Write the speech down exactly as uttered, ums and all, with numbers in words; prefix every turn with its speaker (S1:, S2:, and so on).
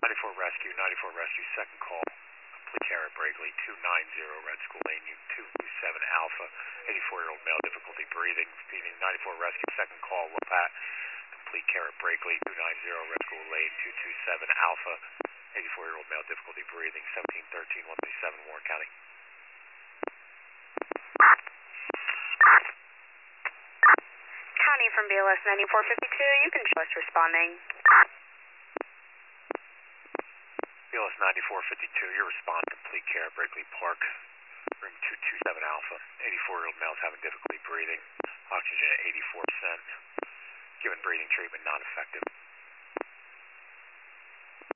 S1: ninety-four Rescue, ninety-four Rescue, second call. Complete care at Brakeley, two nine zero Red School Lane, U two two seven Alpha, eighty-four-year-old male, difficulty breathing. Repeating, ninety-four Rescue, second call, Wapat. Complete care at Brakeley, two nine zero Red School Lane, two two seven Alpha, eighty-four-year-old male, difficulty breathing, seventeen thirteen, one thirty-seven Warren County.
S2: County from B L S ninety-four fifty-two, you can show us responding.
S1: B L S ninety-four fifty-two, your response, complete care at Brakeley Park, room two two seven Alpha, eighty-four-year-old male having difficulty breathing, oxygen at eighty-four percent, given breathing treatment, non-effective.